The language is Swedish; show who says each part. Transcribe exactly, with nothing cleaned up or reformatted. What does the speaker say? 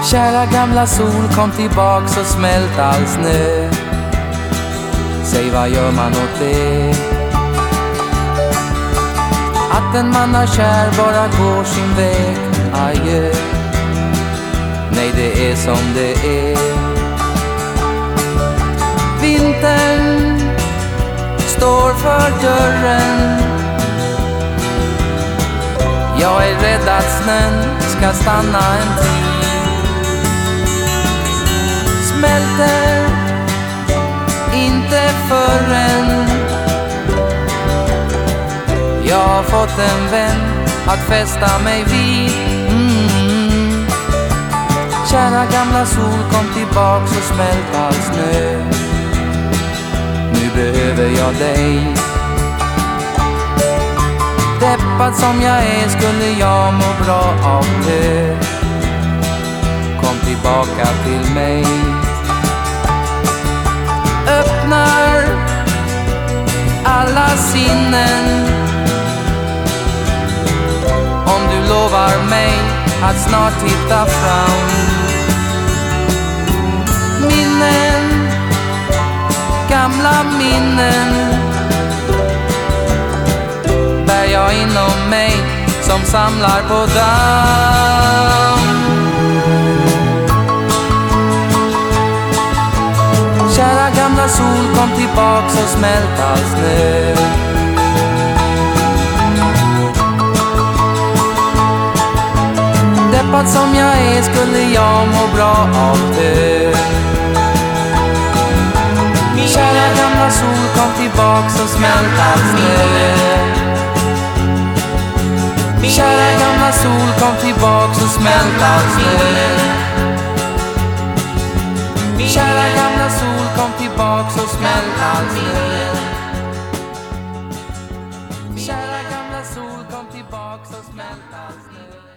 Speaker 1: Kära gamla sol, kom tillbaks och smält all snö. Säg, vad gör man åt det? Att en man är kär bara går sin väg, adjö. Nej, det är som det är. Vintern står för dörren. Jag är rädd att snön ska stanna en tid. Smälter inte förrän jag har fått en vän att fästa mig vid. mm. Kära gamla sol, kom tillbaks och smält all snö. Nu behöver jag dig. Deppad som jag är skulle jag må bra av det. Kom tillbaka till mig. Öppnar alla sinnen om du lovar mig att snart hitta fram. Minnen, gamla minnen bär jag inom mig som samlar på damm. Kära gamla sol, kom tillbaks och smält all snö. Deppad som jag är skulle jag må bra av det. Kära gamla sol, kom tillbaks och smält all snö. Kära gamla sol, kom tillbaks och smält all snö. Kära gamla sol, kom tillbaks och smält all snö. Kära gamla sol, kom tillbaks och smält all snö.